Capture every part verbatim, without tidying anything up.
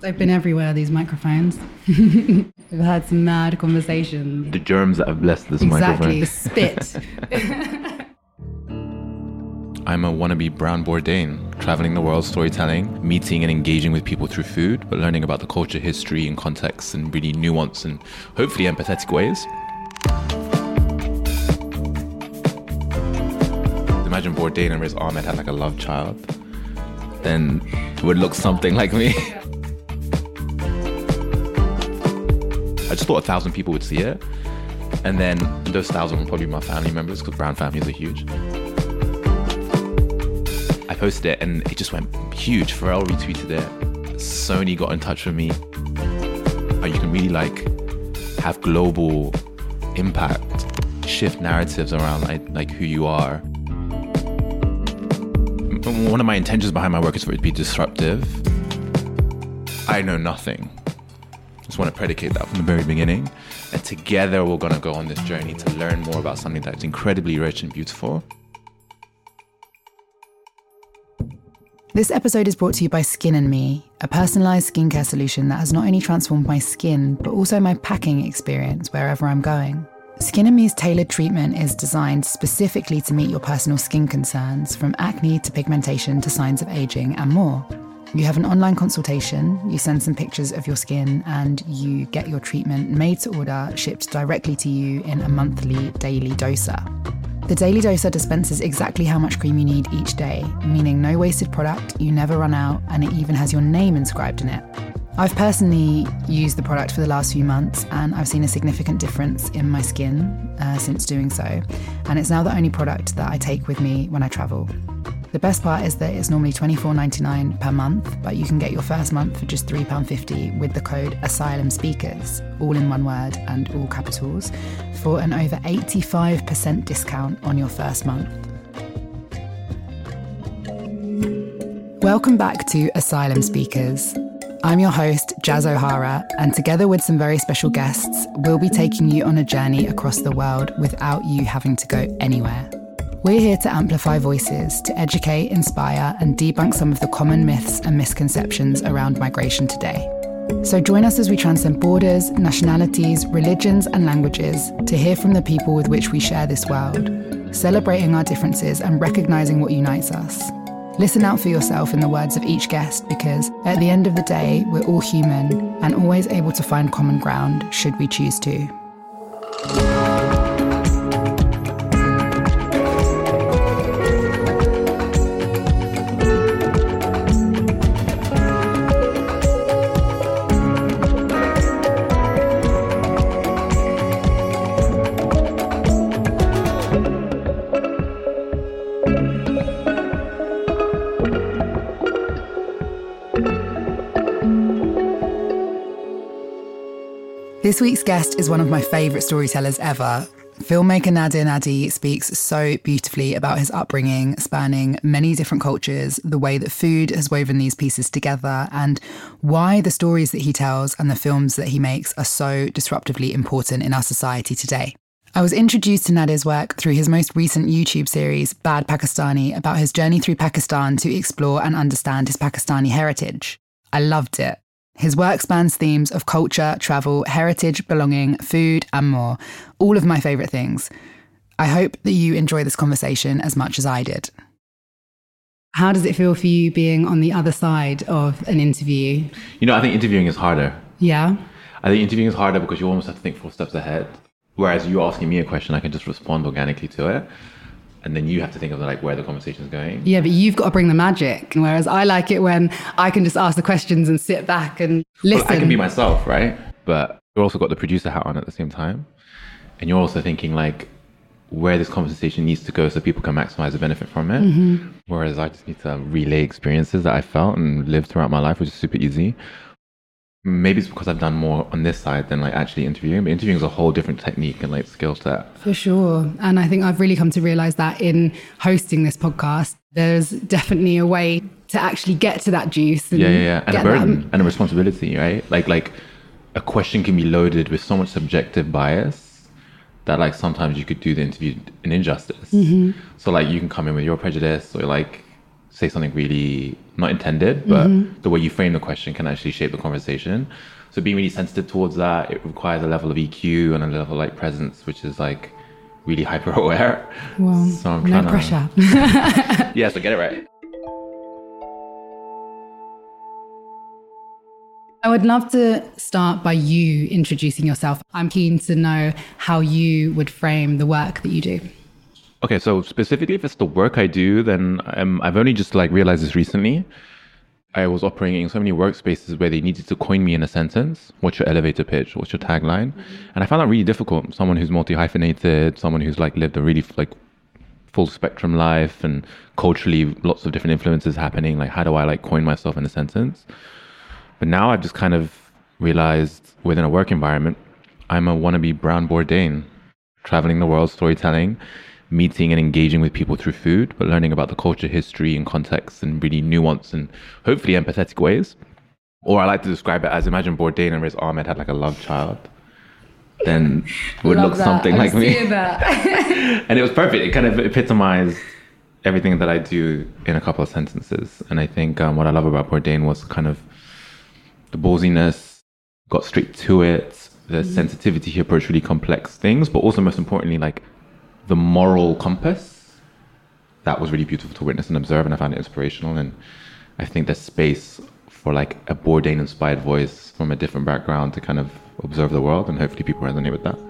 They've been everywhere, these microphones. We've had some mad conversations. The germs that have blessed this exactly. microphone. Exactly, spit. I'm a wannabe brown Bourdain, traveling the world storytelling, meeting and engaging with people through food, but learning about the culture, history, and context in really nuanced and hopefully empathetic ways. Imagine Bourdain and Riz Ahmed had like a love child, then it would look something like me. I just thought a thousand people would see it, and then those thousand were probably my family members because brown families are huge. I posted it and it just went huge. Pharrell retweeted it. Sony got in touch with me. You can really like have global impact, shift narratives around like, like who you are. One of my intentions behind my work is for it to be disruptive. I know nothing. Just want to predicate that from the very beginning. And together we're going to go on this journey to learn more about something that's incredibly rich and beautiful. This episode is brought to you by Skin and Me, a personalised skincare solution that has not only transformed my skin, but also my packing experience wherever I'm going. Skin and Me's tailored treatment is designed specifically to meet your personal skin concerns, from acne to pigmentation to signs of ageing and more. You have an online consultation, you send some pictures of your skin, and you get your treatment made to order, shipped directly to you in a monthly daily doser. The Daily Doser dispenses exactly how much cream you need each day, meaning no wasted product, you never run out, and it even has your name inscribed in it. I've personally used the product for the last few months, and I've seen a significant difference in my skin uh, since doing so, and it's now the only product that I take with me when I travel. The best part is that it's normally twenty-four dollars and ninety-nine cents per month, but you can get your first month for just three pounds fifty with the code ASYLUMSPEAKERS, all in one word and all capitals, for an over eighty-five percent discount on your first month. Welcome back to Asylum Speakers. I'm your host, Jazz O'Hara, and together with some very special guests, we'll be taking you on a journey across the world without you having to go anywhere. We're here to amplify voices, to educate, inspire, and debunk some of the common myths and misconceptions around migration today. So join us as we transcend borders, nationalities, religions, and languages to hear from the people with which we share this world, celebrating our differences and recognizing what unites us. Listen out for yourself in the words of each guest, because at the end of the day, we're all human and always able to find common ground should we choose to. This week's guest is one of my favourite storytellers ever. Filmmaker Nadir Nadi speaks so beautifully about his upbringing, spanning many different cultures, the way that food has woven these pieces together, and why the stories that he tells and the films that he makes are so disruptively important in our society today. I was introduced to Nadir's work through his most recent YouTube series, Bad Pakistani, about his journey through Pakistan to explore and understand his Pakistani heritage. I loved it. His work spans themes of culture, travel, heritage, belonging, food, and more. All of my favourite things. I hope that you enjoy this conversation as much as I did. How does it feel for you being on the other side of an interview? You know, I think interviewing is harder. Yeah? I think interviewing is harder because you almost have to think four steps ahead. Whereas you asking me a question, I can just respond organically to it. And then you have to think of like where the conversation is going. Yeah, but you've got to bring the magic. Whereas I like it when I can just ask the questions and sit back and listen. Well, I can be myself, right? But you've also got the producer hat on at the same time. And you're also thinking like where this conversation needs to go so people can maximize the benefit from it. Mm-hmm. Whereas I just need to relay experiences that I felt and lived throughout my life, which is super easy. Maybe it's because I've done more on this side than like actually interviewing, but interviewing is a whole different technique and like skill set. For sure. And I think I've really come to realize that in hosting this podcast, there's definitely a way to actually get to that juice. And yeah, yeah, yeah. And a burden that. and a responsibility, right? Like, like a question can be loaded with so much subjective bias that like sometimes you could do the interview an injustice. Mm-hmm. So like you can come in with your prejudice or like say something really not intended, but mm-hmm. the way you frame the question can actually shape the conversation. So being really sensitive towards that, it requires a level of E Q and a level of like presence, which is like really hyper aware. Well, so I'm no trying pressure. To... yeah, so get it right. I would love to start by you introducing yourself. I'm keen to know how you would frame the work that you do. Okay, so specifically if it's the work I do, then um, I've only just like realized this recently. I was operating in so many workspaces where they needed to coin me in a sentence. What's your elevator pitch? What's your tagline? Mm-hmm. And I found that really difficult. Someone who's multi-hyphenated, someone who's like lived a really like full spectrum life and culturally lots of different influences happening. Like, how do I like coin myself in a sentence? But now I've just kind of realized within a work environment, I'm a wannabe Brown Bourdain, traveling the world, storytelling, meeting and engaging with people through food, but learning about the culture, history, and context in really nuanced and hopefully empathetic ways. Or I like to describe it as, imagine Bourdain and Riz Ahmed had like a love child. Then it would Love look that. something I'm like me. And it was perfect. It kind of epitomized everything that I do in a couple of sentences. And I think um, what I love about Bourdain was kind of the ballsiness, got straight to it, the mm-hmm. sensitivity. He approached really complex things, but also most importantly, like the moral compass. That was really beautiful to witness and observe, and I found it inspirational. And I think there's space for like a Bourdain inspired voice from a different background to kind of observe the world, and hopefully people resonate with that.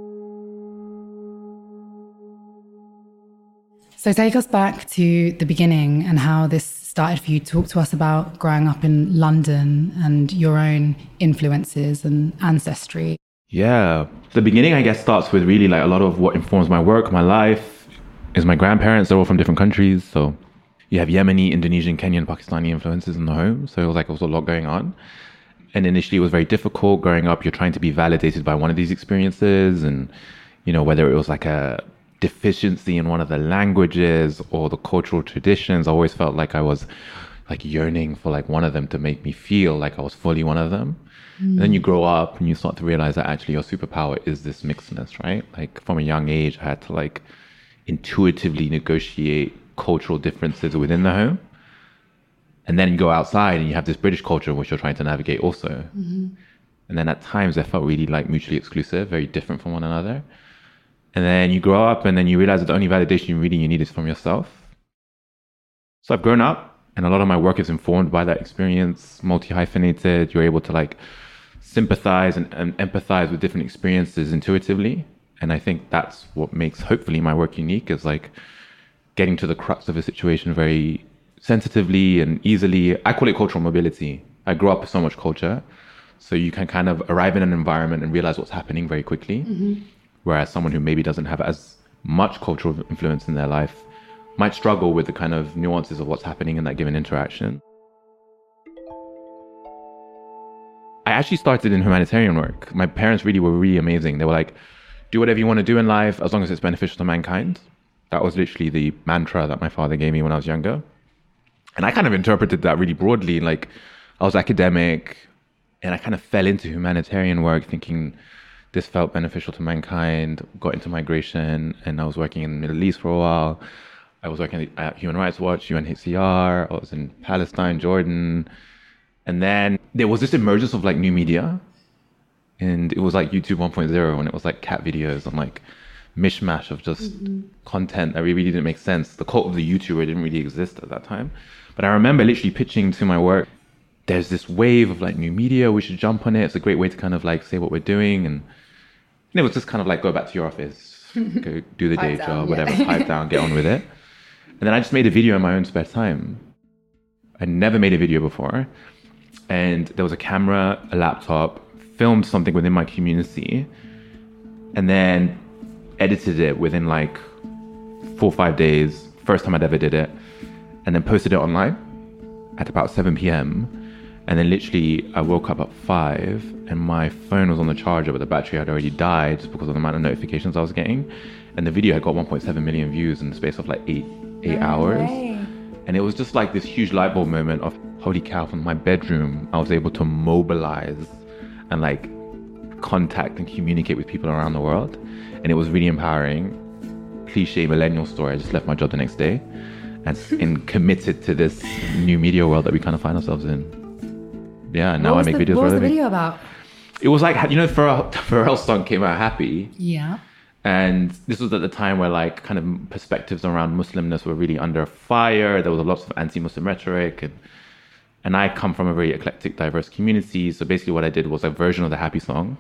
So take us back to the beginning and how this started for you. Talk to us about growing up in London and your own influences and ancestry. Yeah, the beginning, I guess, starts with really like a lot of what informs my work, my life, is my grandparents. They're all from different countries. So you have Yemeni, Indonesian, Kenyan, Pakistani influences in the home. So it was like, it was a lot going on. And initially it was very difficult growing up. You're trying to be validated by one of these experiences. And, you know, whether it was like a deficiency in one of the languages or the cultural traditions, I always felt like I was like yearning for like one of them to make me feel like I was fully one of them. Mm. And then you grow up and you start to realize that actually your superpower is this mixedness, right? Like from a young age, I had to like intuitively negotiate cultural differences within the home. And then you go outside and you have this British culture which you're trying to navigate also. Mm-hmm. And then at times they felt really like mutually exclusive, very different from one another. And then you grow up and then you realize that the only validation you really you need is from yourself. So I've grown up and a lot of my work is informed by that experience, multi-hyphenated. You're able to like sympathize and, and empathize with different experiences intuitively. And I think that's what makes hopefully my work unique, is like getting to the crux of a situation very sensitively and easily. I call it cultural mobility. I grew up with so much culture. So you can kind of arrive in an environment and realize what's happening very quickly. Mm-hmm. Whereas someone who maybe doesn't have as much cultural influence in their life might struggle with the kind of nuances of what's happening in that given interaction. I actually started in humanitarian work. My parents really were really amazing. They were like, do whatever you want to do in life as long as it's beneficial to mankind. That was literally the mantra that my father gave me when I was younger. And I kind of interpreted that really broadly. Like I was academic and I kind of fell into humanitarian work thinking this felt beneficial to mankind, got into migration, and I was working in the Middle East for a while. I was working at Human Rights Watch, U N H C R, I was in Palestine, Jordan. And then there was this emergence of like new media. And it was like YouTube one point oh, and it was like cat videos and like mishmash of just mm-hmm. content that really didn't make sense. The cult of the YouTuber didn't really exist at that time. But I remember literally pitching to my work, there's this wave of like new media, we should jump on it. It's a great way to kind of like say what we're doing. And it was just kind of like, go back to your office, go do the day down, job, yeah. whatever, pipe down, get on with it. And then I just made a video in my own spare time. I never made a video before. And there was a camera, a laptop, filmed something within my community, and then edited it within like four or five days. First time I'd ever did it. And then posted it online at about seven p.m. And then literally I woke up at five and my phone was on the charger, but the battery had already died just because of the amount of notifications I was getting. And the video had got one point seven million views in the space of like eight, eight no hours. Way. And it was just like this huge light bulb moment of, holy cow, from my bedroom, I was able to mobilize and like contact and communicate with people around the world. And it was really empowering. Cliche millennial story, I just left my job the next day. and, and committed to this new media world that we kind of find ourselves in. Yeah, and now I make the, videos. What was the living. video about? It was like, you know, Pharrell, Pharrell's song came out, Happy. Yeah. And this was at the time where like kind of perspectives around Muslimness were really under fire. There was lots of anti-Muslim rhetoric. And, and I come from a very eclectic, diverse community. So basically what I did was a version of the Happy song,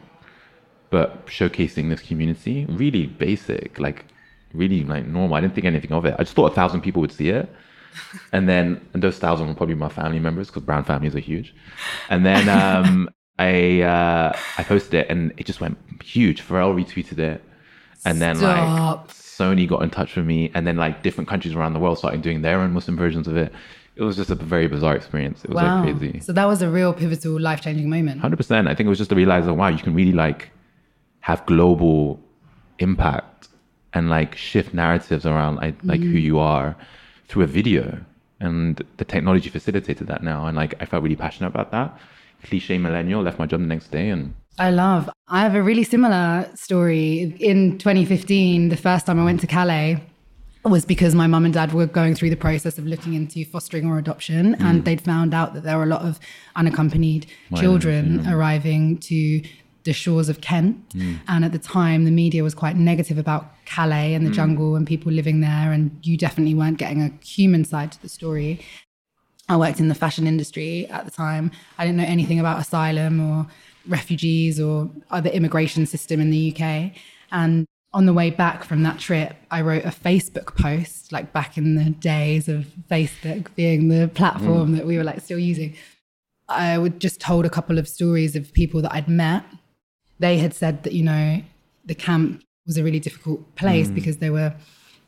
but showcasing this community. Really basic, like really like normal. I didn't think anything of it. I just thought a thousand people would see it. And then, and those thousand were probably my family members because brown families are huge. And then um, I uh, I posted it and it just went huge. Pharrell retweeted it. And then Stop. like Sony got in touch with me, and then like different countries around the world started doing their own Muslim versions of it. It was just a very bizarre experience. It was Wow. like crazy. So that was a real pivotal, life-changing moment. one hundred percent. I think it was just to realize that, wow, you can really like have global impact and like shift narratives around like, like Mm-hmm. who you are through a video. And the technology facilitated that now. And like I felt really passionate about that. Cliche millennial, left my job the next day and I love. I have a really similar story. In twenty fifteen, the first time I went to Calais was because my mum and dad were going through the process of looking into fostering or adoption, and they'd found out that there were a lot of unaccompanied children yeah. arriving to the shores of Kent. And at the time, the media was quite negative about Calais and the jungle and people living there, and you definitely weren't getting a human side to the story. I worked in the fashion industry at the time. I didn't know anything about asylum or refugees or other immigration system in the U K. And on the way back from that trip, I wrote a Facebook post, like back in the days of Facebook being the platform mm. that we were like still using. I would just told a couple of stories of people that I'd met. They had said that, you know, the camp was a really difficult place mm. because they were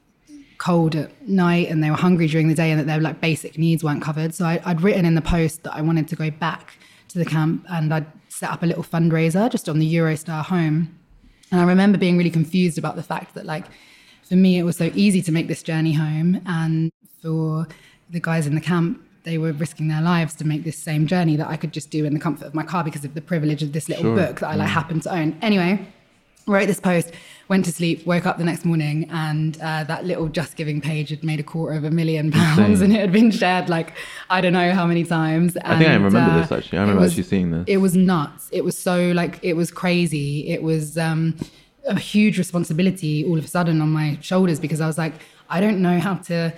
cold at night and they were hungry during the day, and that their like basic needs weren't covered. So I, I'd written in the post that I wanted to go back to the camp, and I'd set up a little fundraiser just on the Eurostar home. And I remember being really confused about the fact that, like, for me, it was so easy to make this journey home, and for the guys in the camp, they were risking their lives to make this same journey that I could just do in the comfort of my car because of the privilege of this little sure. book that I like happened to own. Anyway, wrote this post, went to sleep, woke up the next morning, and uh, that little Just Giving page had made a quarter of a million pounds. Insane. And it had been shared like, I don't know how many times. And, I think I remember uh, this actually. I remember was, actually seeing this. It was nuts. It was so like, it was crazy. It was um, a huge responsibility all of a sudden on my shoulders, because I was like, I don't know how to,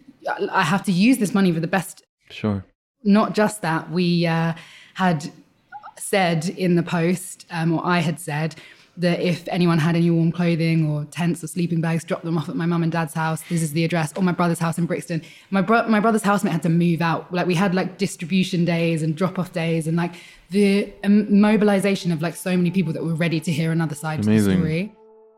I have to use this money for the best. Sure. Not just that, we uh, had said in the post, um, or I had said, that if anyone had any warm clothing or tents or sleeping bags, drop them off at my mum and dad's house. This is the address, or my brother's house in Brixton. My bro- my brother's housemate had to move out. Like, we had like distribution days and drop off days, and like the um, mobilization of like so many people that were ready to hear another side Amazing. to the story.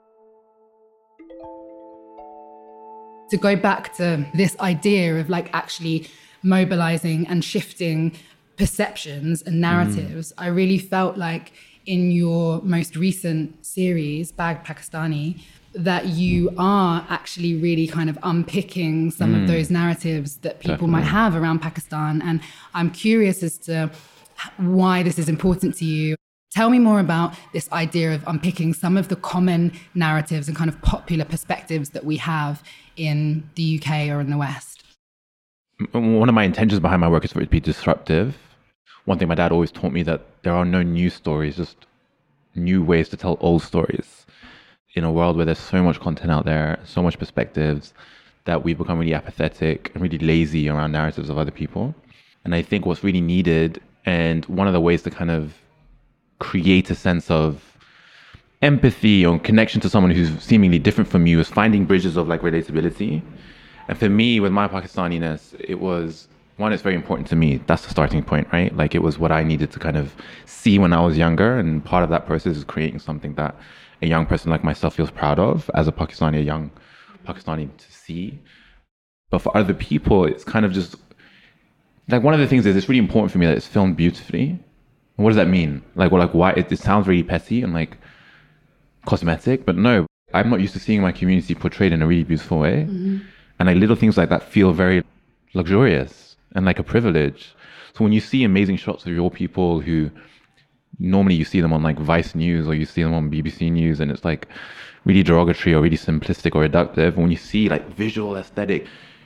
To go back to this idea of like actually mobilizing and shifting perceptions and narratives, mm. I really felt like in your most recent series, Bag Pakistani, that you are actually really kind of unpicking some mm. of those narratives that people Definitely. might have around Pakistan. And I'm curious as to why this is important to you. Tell me more about this idea of unpicking some of the common narratives and kind of popular perspectives that we have in the U K or in the West. One of my intentions behind my work is for it to be disruptive. One thing my dad always taught me, that there are no new stories, just new ways to tell old stories. In a world where there's so much content out there, so much perspectives, that we've become really apathetic and really lazy around narratives of other people. And I think what's really needed, and one of the ways to kind of create a sense of empathy or connection to someone who's seemingly different from you, is finding bridges of like relatability. And for me, with my Pakistaniness, it was, one, it's very important to me. That's the starting point, right? Like, it was what I needed to kind of see when I was younger. And part of that process is creating something that a young person like myself feels proud of as a Pakistani, a young Pakistani to see. But for other people, it's kind of just, like, one of the things is it's really important for me that it's filmed beautifully. And what does that mean? Like, well, like, why? It, it sounds really petty and like cosmetic, but no, I'm not used to seeing my community portrayed in a really beautiful way. Mm-hmm. And like little things like that feel very luxurious and like a privilege. So when you see amazing shots of your people who normally you see them on like Vice News or you see them on B B C News, and it's like really derogatory or really simplistic or reductive, when you see like visual aesthetic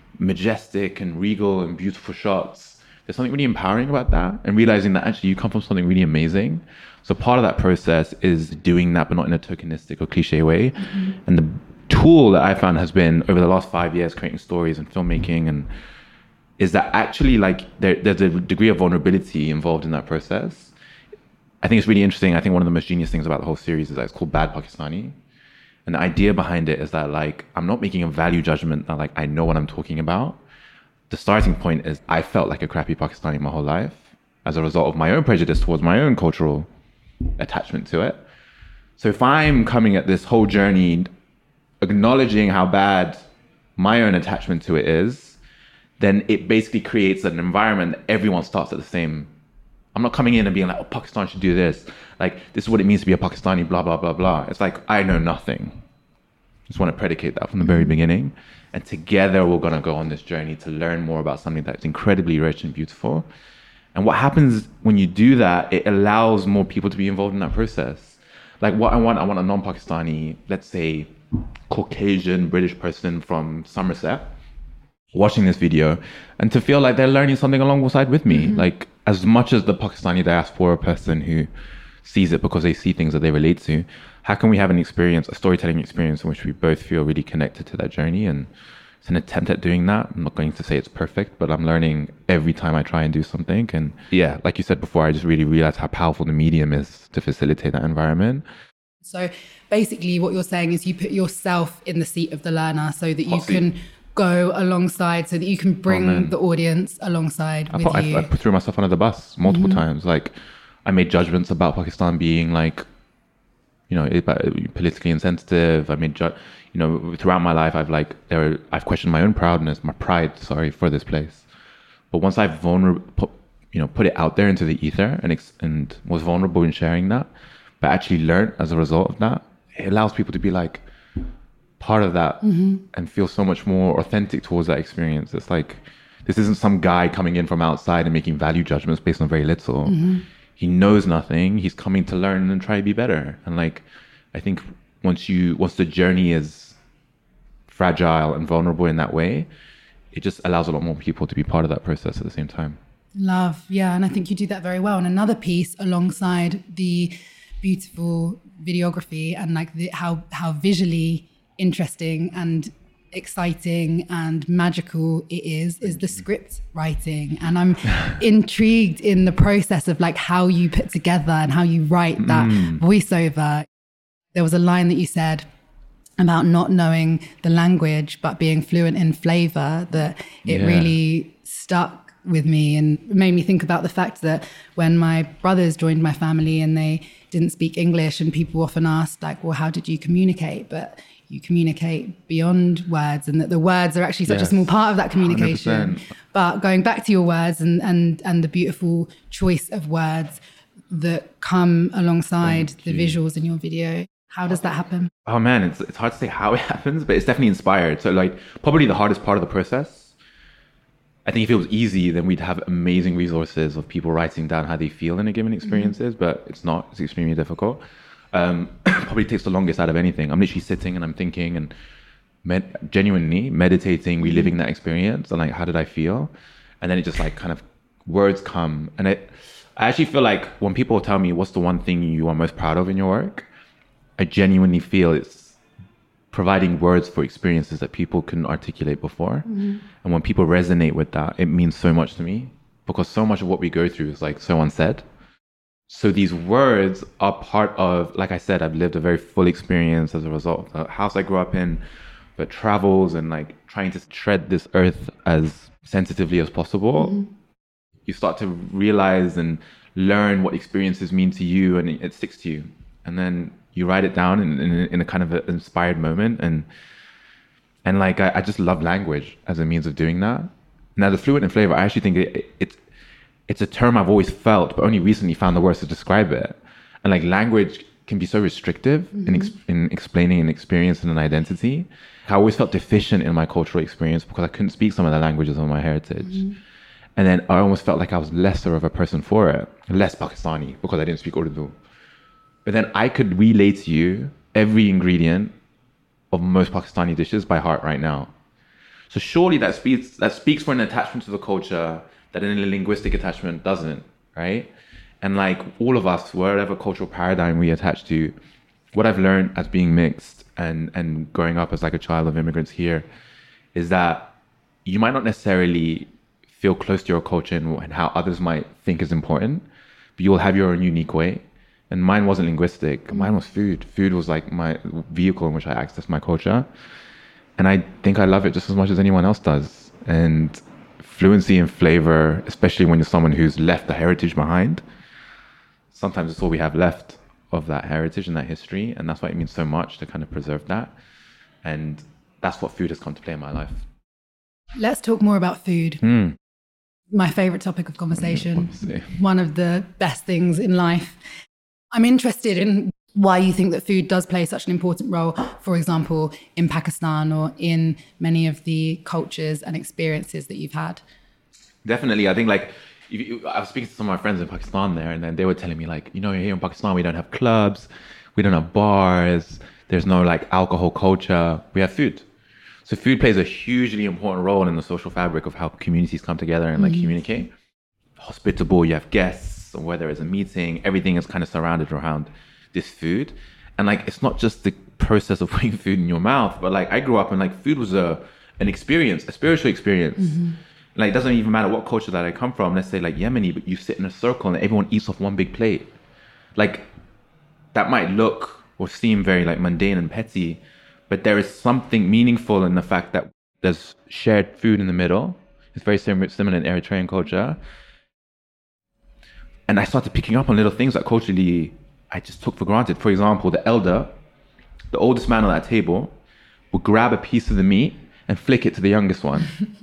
majestic and regal and beautiful shots. There's something really empowering about that, and realizing that actually you come from something really amazing. So part of that process is doing that, but not in a tokenistic or cliche way. Mm-hmm. And the tool that I found has been over the last five years creating stories and filmmaking, and is that actually like there, there's a degree of vulnerability involved in that process. I think it's really interesting. I think one of the most genius things about the whole series is that it's called Bad Pakistani. And the idea behind it is that like, I'm not making a value judgment that like, I know what I'm talking about. The starting point is I felt like a crappy Pakistani my whole life as a result of my own prejudice towards my own cultural attachment to it. So if I'm coming at this whole journey, acknowledging how bad my own attachment to it is, then it basically creates an environment that everyone starts at the same. I'm not coming in and being like, oh, Pakistan should do this. Like, this is what it means to be a Pakistani, blah, blah, blah, blah. It's like, I know nothing. Just want to predicate that from the very beginning. And together we're going to go on this journey to learn more about something that's incredibly rich and beautiful. And what happens when you do that, it allows more people to be involved in that process. Like what I want, I want a non-Pakistani, let's say, Caucasian British person from Somerset watching this video and to feel like they're learning something alongside with me. Mm-hmm. Like as much as the Pakistani diaspora person who sees it because they see things that they relate to, how can we have an experience, a storytelling experience in which we both feel really connected to that journey? And it's an attempt at doing that. I'm not going to say it's perfect, but I'm learning every time I try and do something. And yeah, like you said before, I just really realized how powerful the medium is to facilitate that environment. So basically what you're saying is you put yourself in the seat of the learner so that you can go alongside, so that you can bring oh, the audience alongside I with thought you. I, I threw myself under the bus multiple mm-hmm. times. Like I made judgments about Pakistan being like, you know, politically insensitive. I made, ju- you know, throughout my life, I've like, there, are, I've questioned my own proudness, my pride, sorry, for this place. But once I've vulnerable, put, you know, put it out there into the ether and ex- and was vulnerable in sharing that, but actually learned as a result of that, it allows people to be like part of that mm-hmm. and feel so much more authentic towards that experience. It's like, this isn't some guy coming in from outside and making value judgments based on very little. Mm-hmm. He knows nothing. He's coming to learn and try to be better. And like, I think once you, once the journey is fragile and vulnerable in that way, it just allows a lot more people to be part of that process at the same time. Love. Yeah. And I think you do that very well. And another piece alongside the beautiful videography and like the, how, how visually interesting and exciting and magical it is is the script writing. And I'm intrigued in the process of like how you put together and how you write that mm. voiceover. There was a line that you said about not knowing the language but being fluent in flavor that it yeah. really stuck with me and made me think about the fact that when my brothers joined my family and they didn't speak English, and people often asked like, well, how did you communicate? But you communicate beyond words, and that the words are actually such yes. a small part of that communication. one hundred percent. But going back to your words and and and the beautiful choice of words that come alongside Thank the you. visuals in your video, how does that happen? Oh man, it's it's hard to say how it happens, but it's definitely inspired. So like probably the hardest part of the process, I think if it was easy, then we'd have amazing resources of people writing down how they feel in a given experiences, mm-hmm. but it's not. It's extremely difficult. Um, probably takes the longest out of anything. I'm literally sitting and I'm thinking and med- genuinely meditating, reliving that experience and like, how did I feel? And then it just like kind of words come. And it, I actually feel like when people tell me what's the one thing you are most proud of in your work, I genuinely feel it's providing words for experiences that people couldn't articulate before. Mm-hmm. And when people resonate with that, it means so much to me because so much of what we go through is like so unsaid. So these words are part of, like I said, I've lived a very full experience as a result of the house I grew up in, but travels and like trying to tread this earth as sensitively as possible. Mm-hmm. You start to realize and learn what experiences mean to you, and it, it sticks to you. And then you write it down in, in, in a kind of an inspired moment. And and like, I, I just love language as a means of doing that. Now the fluent in flavor, I actually think it, it, it's, it's a term I've always felt, but only recently found the words to describe it. And like language can be so restrictive mm-hmm. in, ex- in explaining an experience and an identity. I always felt deficient in my cultural experience because I couldn't speak some of the languages of my heritage. Mm-hmm. And then I almost felt like I was lesser of a person for it, less Pakistani because I didn't speak Urdu. But then I could relay to you every ingredient of most Pakistani dishes by heart right now. So surely that speaks that speaks for an attachment to the culture that in a linguistic attachment doesn't, right? And like all of us, whatever cultural paradigm we attach to, what I've learned as being mixed and and growing up as like a child of immigrants here is that you might not necessarily feel close to your culture and, and how others might think is important, but you'll have your own unique way. And mine wasn't linguistic. Mine was food. Food was like my vehicle in which I accessed my culture. And I think I love it just as much as anyone else does. And fluency in flavor, especially when you're someone who's left the heritage behind, sometimes it's all we have left of that heritage and that history. And that's why it means so much to kind of preserve that. And that's what food has come to play in my life. Let's talk more about food. Mm. My favorite topic of conversation. Obviously. One of the best things in life. I'm interested in why you think that food does play such an important role, for example, in Pakistan or in many of the cultures and experiences that you've had. Definitely. I think like, if you, I was speaking to some of my friends in Pakistan there, and then they were telling me like, you know, here in Pakistan, we don't have clubs, we don't have bars, there's no like alcohol culture, we have food. So food plays a hugely important role in the social fabric of how communities come together and like mm-hmm. communicate. Hospitable, you have guests, or whether it's a meeting, everything is kind of surrounded around this food. And like, it's not just the process of putting food in your mouth, but like I grew up and like food was a an experience, a spiritual experience. Mm-hmm. Like, it doesn't even matter what culture that I come from. Let's say like Yemeni, but you sit in a circle and everyone eats off one big plate. Like, that might look or seem very like mundane and petty, but there is something meaningful in the fact that there's shared food in the middle. It's very sim- similar in Eritrean culture. And I started picking up on little things that culturally I just took for granted. For example, the elder, the oldest man on that table, would grab a piece of the meat and flick it to the youngest one.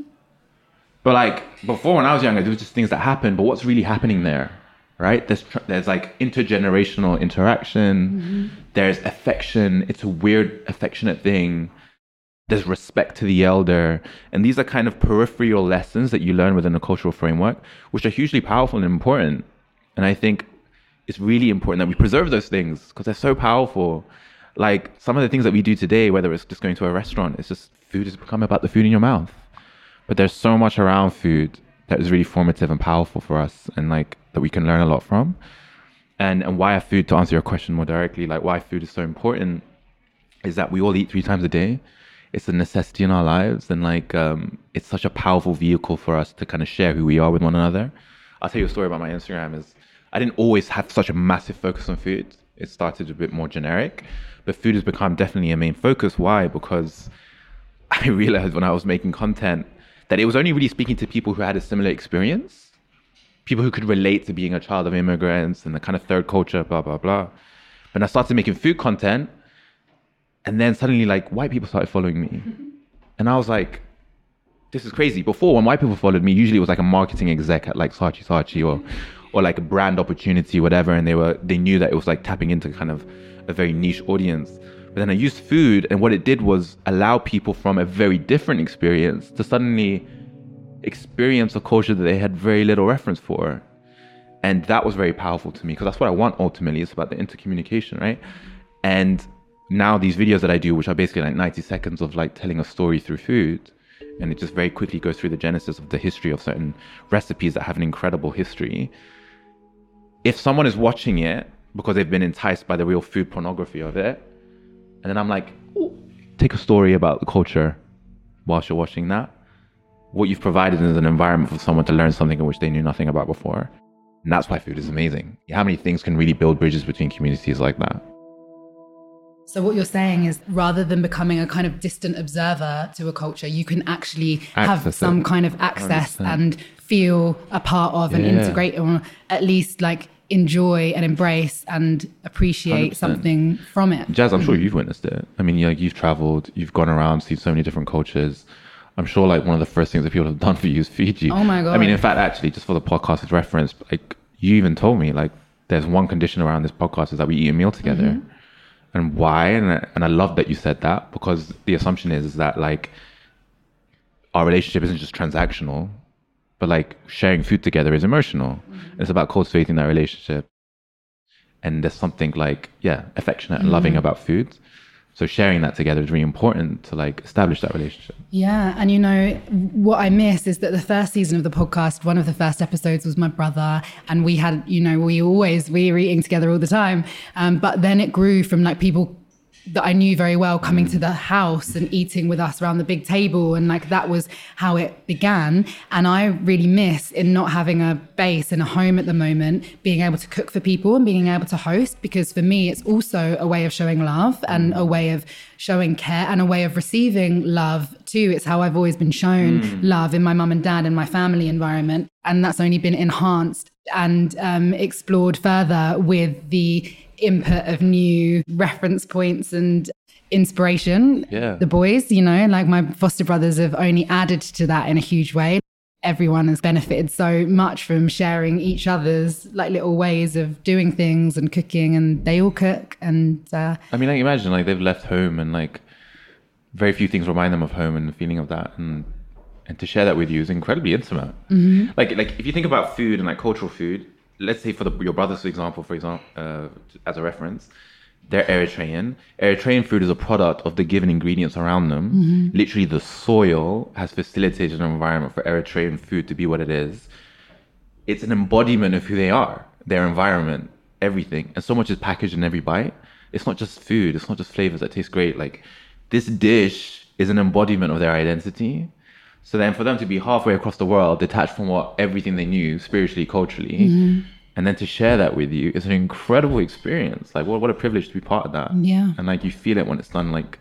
But like before, when I was younger, there was just things that happened. But what's really happening there, right? There's tr- there's like intergenerational interaction. Mm-hmm. There's affection. It's a weird affectionate thing. There's respect to the elder. And these are kind of peripheral lessons that you learn within a cultural framework, which are hugely powerful and important. And I think it's really important that we preserve those things because they're so powerful. Like some of the things that we do today, whether it's just going to a restaurant, it's just food has become about the food in your mouth. But there's so much around food that is really formative and powerful for us and like that we can learn a lot from. And and why food, to answer your question more directly, like why food is so important is that we all eat three times a day. It's a necessity in our lives. And like, um, it's such a powerful vehicle for us to kind of share who we are with one another. I'll tell you a story about my Instagram is I didn't always have such a massive focus on food. It started a bit more generic, but food has become definitely a main focus. Why? Because I realized when I was making content that it was only really speaking to people who had a similar experience, people who could relate to being a child of immigrants and the kind of third culture, blah, blah, blah. But I started making food content, and then suddenly like white people started following me. And I was like, this is crazy. Before, when white people followed me, usually it was like a marketing exec at like Saatchi Saatchi or or like a brand opportunity, whatever, and they were they knew that it was like tapping into kind of a very niche audience. But then I used food, and what it did was allow people from a very different experience to suddenly experience a culture that they had very little reference for. And that was very powerful to me, because that's what I want ultimately. It's about the intercommunication, right? And now these videos that I do, which are basically like ninety seconds of like telling a story through food, and it just very quickly goes through the genesis of the history of certain recipes that have an incredible history. If someone is watching it because they've been enticed by the real food pornography of it, and then I'm like, ooh, take a story about the culture whilst you're watching that. What you've provided is an environment for someone to learn something in which they knew nothing about before. And that's why food is amazing. How many things can really build bridges between communities like that? So what you're saying is, rather than becoming a kind of distant observer to a culture, you can actually access have some it. kind of access one hundred percent and feel a part of yeah. and integrate, or at least like enjoy and embrace and appreciate one hundred percent something from it. Jazz, I'm sure you've witnessed it. I mean, you know, you've traveled, you've gone around, seen so many different cultures. I'm sure like one of the first things that people have done for you is feed you. Oh my God. I mean, in fact, actually, just for the podcast's reference, like you even told me, like there's one condition around this podcast is that we eat a meal together. Mm-hmm. And why? And I, and I love that you said that, because the assumption is, is that like our relationship isn't just transactional, but like sharing food together is emotional. Mm-hmm. It's about cultivating that relationship. And there's something like, yeah, affectionate and mm-hmm. loving about food. So sharing that together is really important to like establish that relationship. Yeah. And you know, what I miss is that the first season of the podcast, one of the first episodes was my brother. And we had, you know, we always, we were eating together all the time. Um, but then it grew from like people that I knew very well coming to the house and eating with us around the big table. And like, that was how it began. And I really miss in not having a base and a home at the moment, being able to cook for people and being able to host, because for me, it's also a way of showing love and a way of showing care and a way of receiving love too. It's how I've always been shown mm. love in my mum and dad and my family environment. And that's only been enhanced and um, explored further with the input of new reference points and inspiration. Yeah. The boys, you know, like my foster brothers have only added to that in a huge way. Everyone has benefited so much from sharing each other's like little ways of doing things and cooking, and they all cook. And uh, I mean, like imagine like they've left home and like very few things remind them of home and the feeling of that, and and to share that with you is incredibly intimate. Mm-hmm. Like like if you think about food and like cultural food, let's say for the, your brothers, for example, for example, uh, as a reference, they're Eritrean. Eritrean food is a product of the given ingredients around them. Mm-hmm. Literally, the soil has facilitated an environment for Eritrean food to be what it is. It's an embodiment of who they are, their environment, everything. And so much is packaged in every bite. It's not just food. It's not just flavors that taste great. Like, this dish is an embodiment of their identity. So then for them to be halfway across the world, detached from what everything they knew spiritually, culturally, mm-hmm. and then to share that with you is an incredible experience. Like, what, what a privilege to be part of that. Yeah. And like, you feel it when it's done like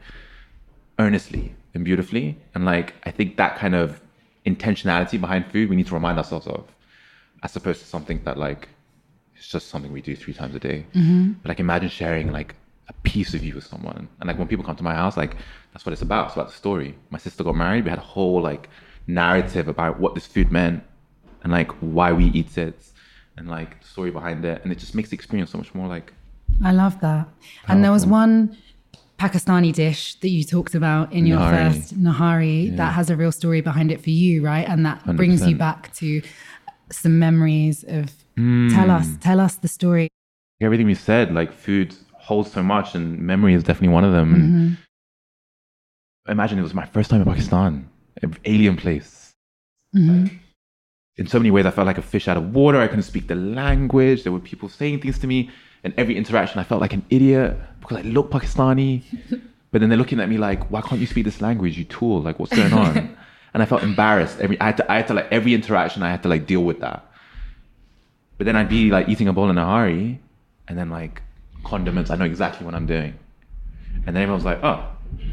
earnestly and beautifully. And like, I think that kind of intentionality behind food, we need to remind ourselves of, as opposed to something that like, it's just something we do three times a day. Mm-hmm. But like, imagine sharing like a piece of you with someone. And like, when people come to my house, like, that's what it's about. It's about the story. My sister got married. We had a whole like narrative about what this food meant and like why we eat it and like the story behind it. And it just makes the experience so much more like I love that. Powerful. And there was one Pakistani dish that you talked about in your Nahari. first Nahari Yeah. that has a real story behind it for you, right? And that one hundred percent. brings you back to some memories of Mm. tell us, tell us the story. Everything we said, like food holds so much and memory is definitely one of them. Mm-hmm. And imagine it was my first time in Pakistan, an alien place. Mm-hmm. Like, in so many ways, I felt like a fish out of water. I couldn't speak the language. There were people saying things to me. And every interaction, I felt like an idiot because I look Pakistani. But then they're looking at me like, why can't you speak this language, you tool? Like, what's going on? And I felt embarrassed. Every I had to, I had to like, every interaction, I had to like deal with that. But then I'd be like eating a bowl in Nahari and then like condiments. I know exactly what I'm doing. And then everyone's like, oh,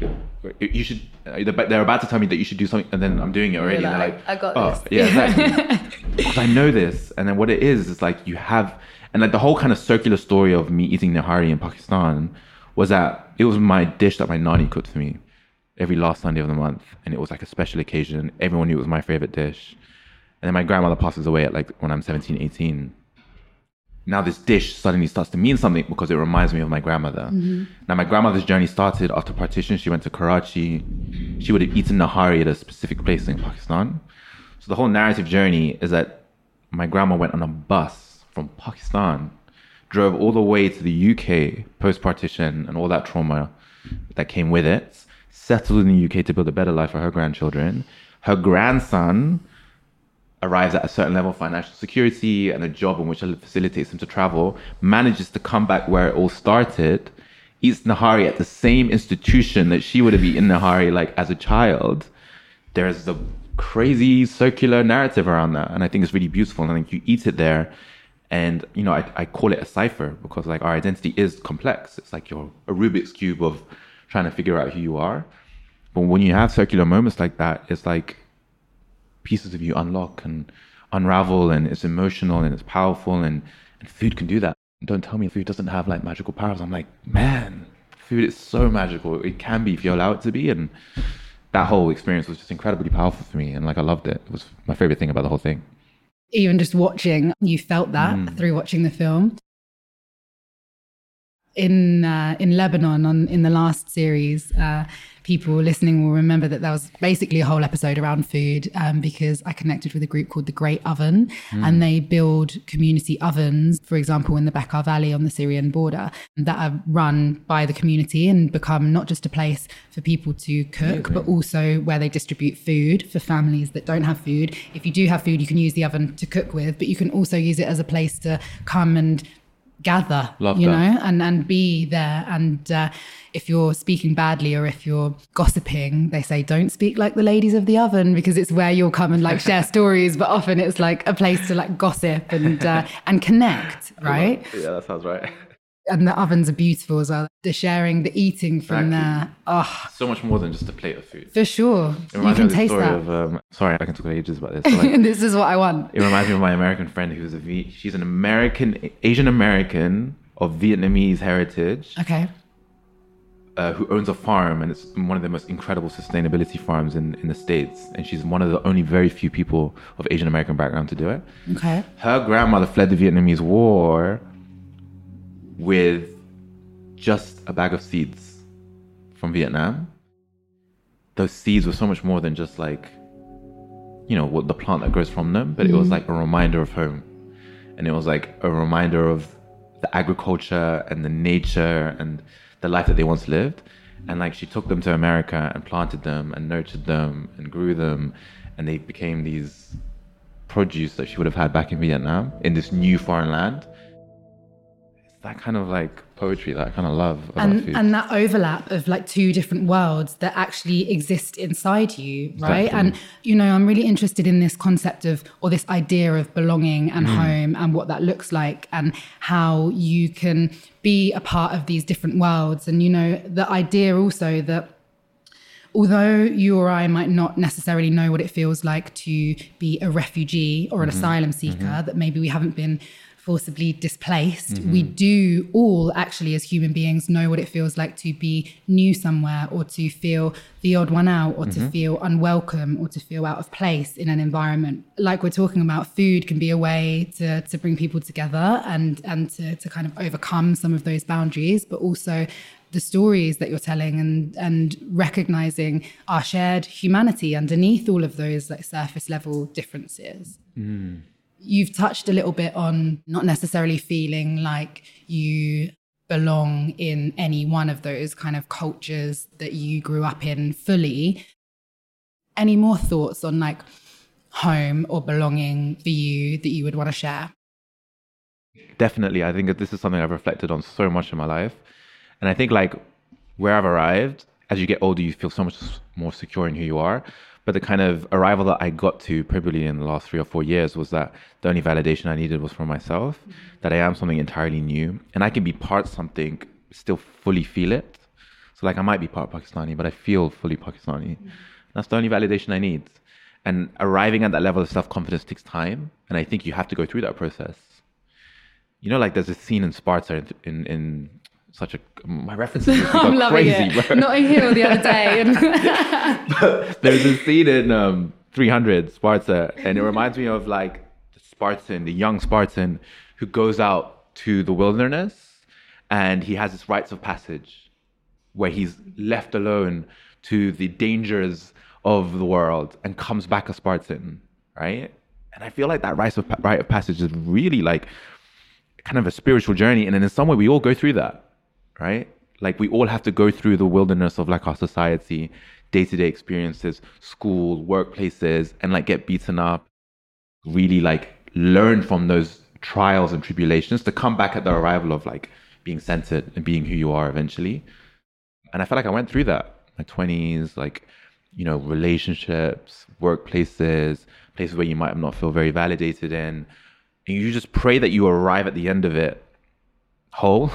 you should, they're about to tell me that you should do something. And then I'm doing it already. You're and they're like, like, I got oh, this. yeah, exactly. Because I know this. And then what it is, is like you have, and like the whole kind of circular story of me eating Nahari in Pakistan was that it was my dish that my nani cooked for me every last Sunday of the month. And it was like a special occasion. Everyone knew it was my favorite dish. And then my grandmother passes away at like when I'm seventeen, eighteen. Now this dish suddenly starts to mean something because it reminds me of my grandmother. Mm-hmm. Now my grandmother's journey started after partition. She went to Karachi. She would have eaten Nahari at a specific place in Pakistan. So the whole narrative journey is that my grandma went on a bus from Pakistan, drove all the way to the U K post-partition and all that trauma that came with it, settled in the U K to build a better life for her grandchildren. Her grandson arrives at a certain level of financial security and a job in which facilitates him to travel, manages to come back where it all started, eats Nahari at the same institution that she would have eaten Nahari like as a child. There's the crazy circular narrative around that. And I think it's really beautiful. And I think you eat it there. And, you know, I, I call it a cipher because like our identity is complex. It's like you're a Rubik's Cube of trying to figure out who you are. But when you have circular moments like that, it's like pieces of you unlock and unravel, and it's emotional and it's powerful, and, and food can do that. Don't tell me food doesn't have like magical powers. I'm like, man, food is so magical. It can be if you allow it to be. And that whole experience was just incredibly powerful for me. And like, I loved it. It was my favorite thing about the whole thing. Even just watching, you felt that Mm. through watching the film. in uh, in Lebanon on in the last series, uh, people listening will remember that there was basically a whole episode around food um, because I connected with a group called the Great Oven, mm. and they build community ovens, for example, in the Bekaa Valley on the Syrian border, that are run by the community and become not just a place for people to cook, Amazing. But also where they distribute food for families that don't have food. If you do have food, you can use the oven to cook with, but you can also use it as a place to come and gather, Love you that. know, and, and be there. And uh, if you're speaking badly or if you're gossiping, they say, don't speak like the ladies of the oven, because it's where you'll come and like share stories. But often it's like a place to like gossip and uh, and connect, right? Yeah, that sounds right. And the ovens are beautiful as well. The sharing, the eating from Exactly. there. Oh, So much more than just a plate of food. for sure. It You reminds can me of the taste story that. of, um, sorry, I can talk for ages about this. But like, And this is what I want. it reminds me of my American friend who's a v- she's an American, Asian American of Vietnamese heritage, Okay. uh, who owns a farm, and it's one of the most incredible sustainability farms in, in the States. And she's one of the only very few people of Asian American background to do it. Okay. Her grandmother fled the Vietnamese War with just a bag of seeds from Vietnam. Those seeds were so much more than just like, you know, what the plant that grows from them, but mm-hmm. it was like a reminder of home. And it was like a reminder of the agriculture and the nature and the life that they once lived. And like she took them to America and planted them and nurtured them and grew them, and they became these produce that she would have had back in Vietnam in this new foreign land. It's that kind of like poetry that I kind of love about and, food. and that overlap of like two different worlds that actually exist inside you, right? Exactly. And, you know, I'm really interested in this concept of, or this idea of belonging and Mm. home and what that looks like and how you can be a part of these different worlds. And, you know, the idea also that although you or I might not necessarily know what it feels like to be a refugee or an Mm-hmm. asylum seeker, Mm-hmm. that maybe we haven't been forcibly displaced, Mm-hmm. we do all actually as human beings know what it feels like to be new somewhere, or to feel the odd one out, or Mm-hmm. to feel unwelcome, or to feel out of place in an environment. Like we're talking about, food can be a way to to bring people together and and to, to kind of overcome some of those boundaries, but also the stories that you're telling and and recognizing our shared humanity underneath all of those like surface level differences. Mm. You've touched a little bit on not necessarily feeling like you belong in any one of those kind of cultures that you grew up in fully. Any more thoughts on like home or belonging for you that you would want to share? Definitely. I think that this is something I've reflected on so much in my life. And I think like where I've arrived, as you get older, you feel so much more secure in who you are. But the kind of arrival that I got to probably in the last three or four years was that the only validation I needed was from myself, mm-hmm. that I am something entirely new. And I can be part something, still fully feel it. So like I might be part Pakistani, but I feel fully Pakistani. Mm-hmm. That's the only validation I need. And arriving at that level of self-confidence takes time. And I think you have to go through that process. You know, like there's a scene in Sparta in, in, in such a, my references I'm loving crazy, it. bro. Notting Hill the other day. There's a scene in um, three hundred, Sparta, and it reminds me of like the Spartan, the young Spartan who goes out to the wilderness, and he has this rites of passage where he's left alone to the dangers of the world and comes back a Spartan, right? And I feel like that rite of, rite of passage is really like kind of a spiritual journey, and in some way we all go through that, right? Like we all have to go through the wilderness of like our society, day-to-day experiences, school, workplaces, and like get beaten up, really like learn from those trials and tribulations to come back at the arrival of like being centered and being who you are eventually. And I felt like I went through that, my twenties, like, you know, relationships, workplaces, places where you might not feel very validated in. And you just pray that you arrive at the end of it whole.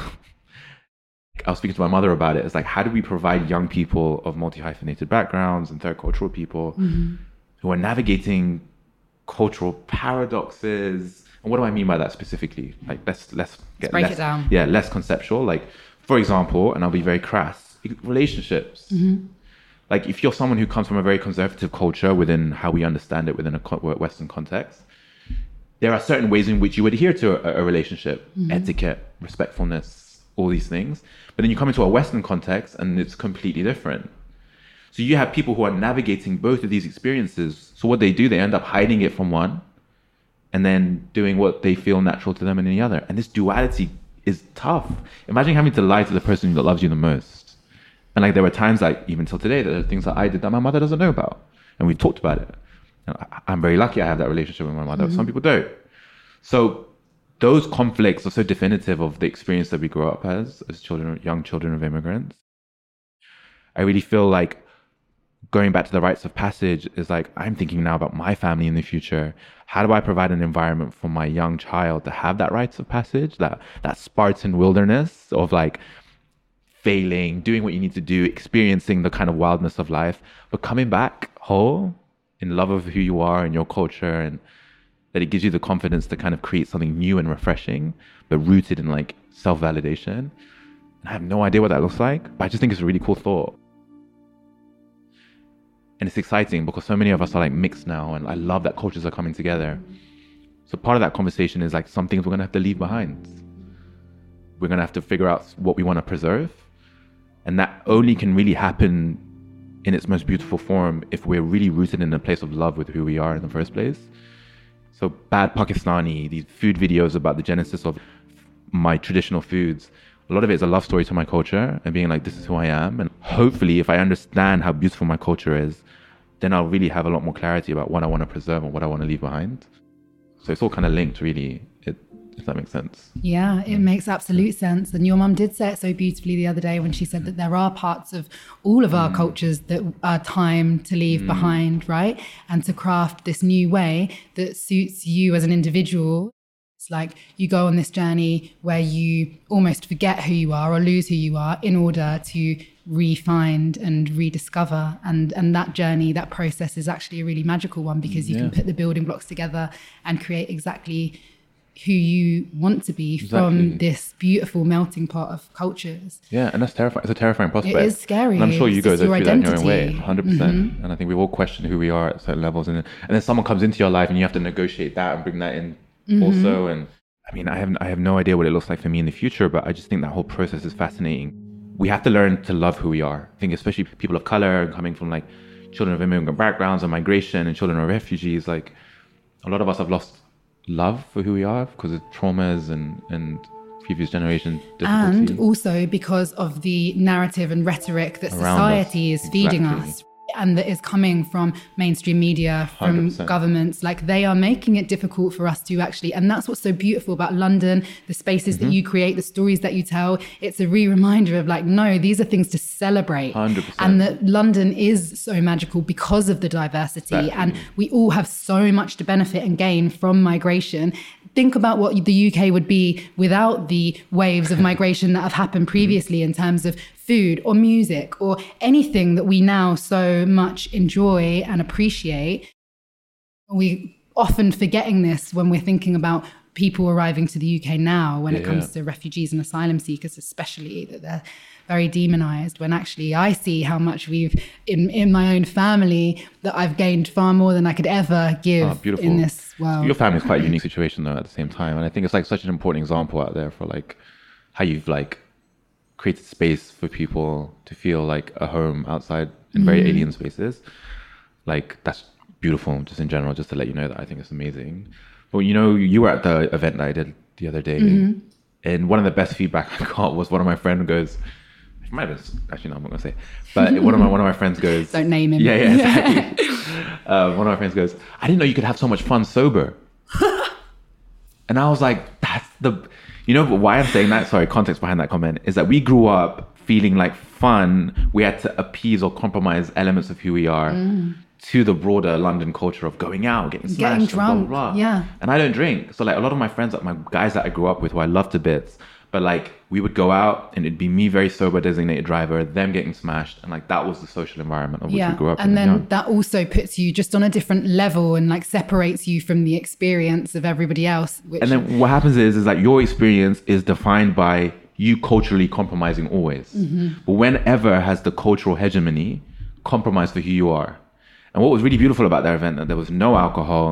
I was speaking to my mother about it. It's like, how do we provide young people of multi-hyphenated backgrounds and third cultural people mm-hmm. who are navigating cultural paradoxes? And what do I mean by that specifically? Like, let's let's get let's break less, it down. Yeah, less conceptual. Like, for example, and I'll be very crass, relationships. Mm-hmm. Like, if you're someone who comes from a very conservative culture within how we understand it within a Western context, there are certain ways in which you adhere to a, a relationship, mm-hmm. etiquette, respectfulness, all these things. But then you come into a Western context and it's completely different. So you have people who are navigating both of these experiences. So what they do, they end up hiding it from one and then doing what they feel natural to them in the other. And this duality is tough. Imagine having to lie to the person that loves you the most. And like there were times, like even till today, that there are things that I did that my mother doesn't know about. And we've talked about it. And I, I'm very lucky I have that relationship with my mother. Mm-hmm. Some people don't. So those conflicts are so definitive of the experience that we grow up as, as children, young children of immigrants. I really feel like going back to the rites of passage is like, I'm thinking now about my family in the future. How do I provide an environment for my young child to have that rites of passage, that, that Spartan wilderness of like failing, doing what you need to do, experiencing the kind of wildness of life, but coming back whole in love of who you are and your culture, and that it gives you the confidence to kind of create something new and refreshing, but rooted in like self-validation. And I have no idea what that looks like, but I just think it's a really cool thought. And it's exciting because so many of us are like mixed now, and I love that cultures are coming together. So part of that conversation is like some things we're going to have to leave behind. We're going to have to figure out what we want to preserve. And that only can really happen in its most beautiful form if we're really rooted in a place of love with who we are in the first place. So Bad Pakistani, these food videos about the genesis of my traditional foods, a lot of it is a love story to my culture and being like, this is who I am. And hopefully if I understand how beautiful my culture is, then I'll really have a lot more clarity about what I want to preserve and what I want to leave behind. So it's all kind of linked, really, it, if that makes sense. Yeah, it makes absolute sense. And your mum did say it so beautifully the other day when she said that there are parts of all of our mm. cultures that are time to leave mm. behind, right? And to craft this new way that suits you as an individual. It's like you go on this journey where you almost forget who you are or lose who you are in order to re-find and rediscover. And, and that journey, that process is actually a really magical one because you yeah. can put the building blocks together and create exactly who you want to be exactly. from this beautiful melting pot of cultures. Yeah, and that's terrifying. It's a terrifying prospect. It is scary. And I'm sure you guys go through identity. that in your own way, one hundred percent. Mm-hmm. And I think we've all questioned who we are at certain levels. And, and then someone comes into your life and you have to negotiate that and bring that in mm-hmm. also. And I mean, I have I have no idea what it looks like for me in the future, but I just think that whole process is fascinating. We have to learn to love who we are. I think especially people of color coming from like children of immigrant backgrounds and migration and children of refugees, like a lot of us have lost love for who we are because of traumas and, and previous generation difficulties. And also because of the narrative and rhetoric that Around society us. is feeding exactly. us. And that is coming from mainstream media, from one hundred percent. Governments. Like they are making it difficult for us to actually, and that's what's so beautiful about London, the spaces mm-hmm. that you create, the stories that you tell. It's a re-reminder of like, no, these are things to celebrate. one hundred percent. And that London is so magical because of the diversity. Exactly. And we all have so much to benefit and gain from migration. Think about what the U K would be without the waves of migration that have happened previously in terms of food or music or anything that we now so much enjoy and appreciate. We often forgetting this when we're thinking about people arriving to the U K now when yeah, it comes yeah. to refugees and asylum seekers, especially, that they're very demonized, when actually I see how much we've, in, in my own family, that I've gained far more than I could ever give oh, in this world. Your family is quite a unique situation though at the same time. And I think it's like such an important example out there for like how you've like created space for people to feel like a home outside in very mm. alien spaces. Like that's beautiful just in general, just to let you know that I think it's amazing. But you know, you were at the event that I did the other day mm-hmm. and one of the best feedback I got was one of my friends goes, it might have been, actually no, I'm not gonna say, but one of my one of my friends goes, don't name him. Yeah, yeah, exactly. uh, one of my friends goes, I didn't know you could have so much fun sober. And I was like, that's the, you know, why I'm saying that, sorry, context behind that comment, is that we grew up feeling like fun, we had to appease or compromise elements of who we are mm. to the broader London culture of going out, getting smashed, getting drunk, blah, blah, blah. Yeah. And I don't drink. So like a lot of my friends, like my guys that I grew up with who I love to bits, but like we would go out and it'd be me, very sober designated driver, them getting smashed. And like that was the social environment of which yeah. we grew up and in. And then young. that also puts you just on a different level and like separates you from the experience of everybody else. Which... And then what happens is, is that your experience is defined by you culturally compromising always. Mm-hmm. But whenever has the cultural hegemony compromised for who you are? And what was really beautiful about that event, that there was no alcohol,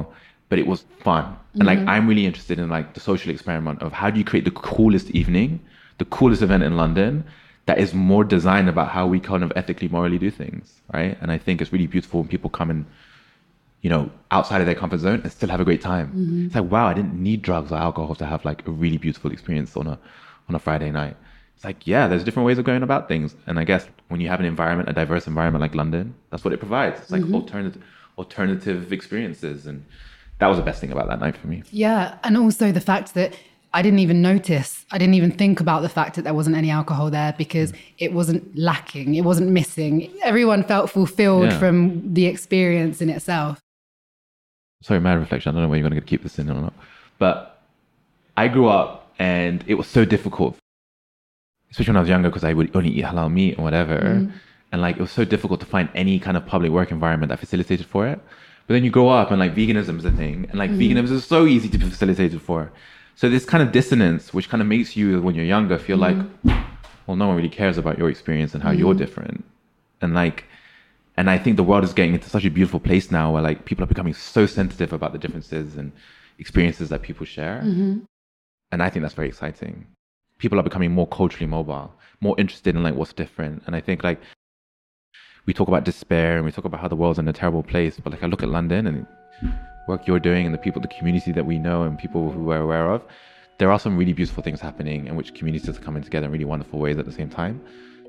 but it was fun. Mm-hmm. And like, I'm really interested in like the social experiment of how do you create the coolest evening, the coolest event in London that is more designed about how we kind of ethically, morally do things, right? And I think it's really beautiful when people come and, you know, outside of their comfort zone and still have a great time. Mm-hmm. It's like, wow, I didn't need drugs or alcohol to have like a really beautiful experience on a on a Friday night. It's like, yeah, there's different ways of going about things. And I guess when you have an environment, a diverse environment like London, that's what it provides. It's like mm-hmm. alternative alternative experiences. And that was the best thing about that night for me. Yeah. And also the fact that I didn't even notice, I didn't even think about the fact that there wasn't any alcohol there because mm. it wasn't lacking, it wasn't missing. Everyone felt fulfilled yeah. from the experience in itself. Sorry, mad reflection. I don't know whether you're going to keep this in or not. But I grew up and it was so difficult, especially when I was younger, because I would only eat halal meat or whatever. Mm. And like, it was so difficult to find any kind of public work environment that facilitated for it. But then you grow up and like veganism is a thing. And like mm. veganism is so easy to be facilitated for. So this kind of dissonance, which kind of makes you, when you're younger, feel mm. like, well, no one really cares about your experience and how mm. you're different. And like, and I think the world is getting into such a beautiful place now where like people are becoming so sensitive about the differences and experiences that people share. Mm-hmm. And I think that's very exciting. People are becoming more culturally mobile, more interested in like what's different. And I think like, we talk about despair and we talk about how the world's in a terrible place. But like, I look at London and work you're doing and the people, the community that we know and people who we're aware of, there are some really beautiful things happening in which communities are coming together in really wonderful ways at the same time.